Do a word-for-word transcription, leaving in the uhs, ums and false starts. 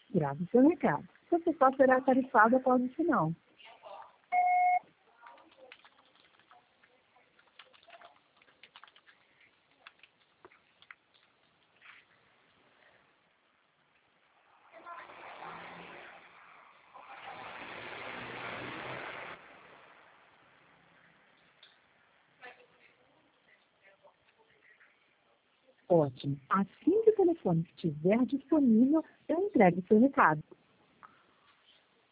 Grave seu recado. Você só será tarifado após o sinal. Ótimo. Assim que o telefone estiver disponível, eu entrego seu recado.